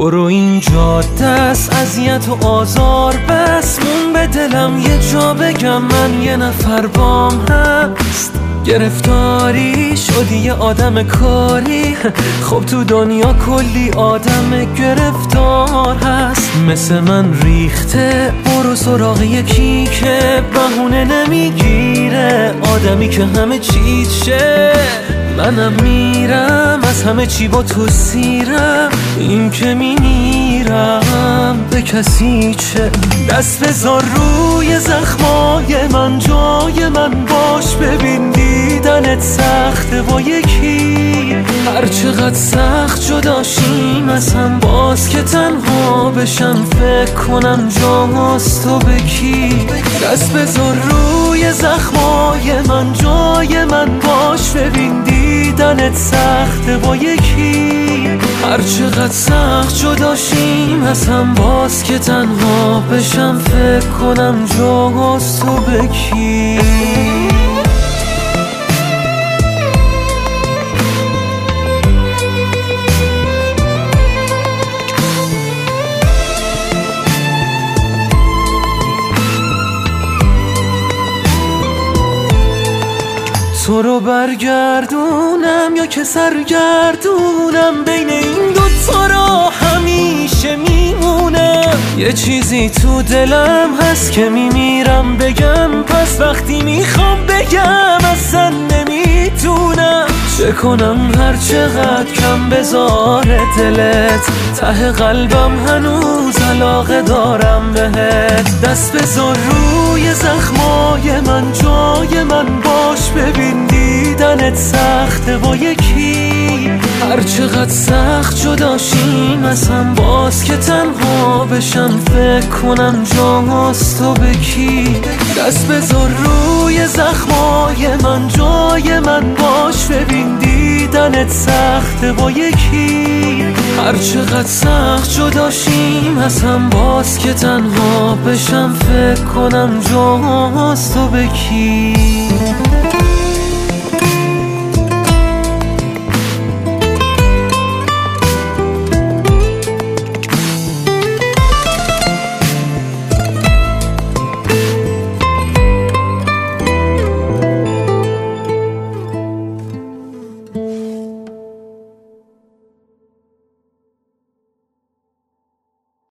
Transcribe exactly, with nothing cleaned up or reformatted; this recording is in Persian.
برو این جاده است اذیت و آزار بس، مون به دلم یه جا بگم من یه نفر بام هست. گرفتاری شدی یه آدم کاری، خب تو دنیا کلی آدم گرفتار هست. مثل من ریخته برو سراغ یکی که بهونه نمیگیره، آدمی که همه چیشه. منم میرم از همه چی با تو سیرم، این که میمیرم به کسی چه. دست بذار روی زخمای من، جای من باش، ببین دیدنت سخته با یکی. هر چقدر سخت جداشیم از هم، باز که تنها بشم فکر کنم جاست تو به کی. دست بذار روی زخمای من، جای من باش، ببین دیدنت سخته با یکی. هر چقدر سخت جداشیم از هم، باز که تنها بشم فکر کنم جاست تو به کی. تو رو برگردونم یا که سرگردونم، بین این دوتا را همیشه میمونم. یه چیزی تو دلم هست که میمیرم بگم، پس وقتی میخوام بگم اصلا نمیتونم. چه کنم هر چقدر کم بذاره دلت، ته قلبم هنوز علاقه دارم بهت. دست بذار روی زخمای من، جای من باش، ببین دیدنت سخته با یکی. هر چقدر سخت جداشیم از هم، باز که تنها بشم فکر کنم جاست تو به کی. دست بذار روی زخمای من، جای من باش، ببین دیدنت سخته با یکی. هر چقدر سخت جداشیم از هم، باز که تنها بشم فکر کنم جاست تو به کی.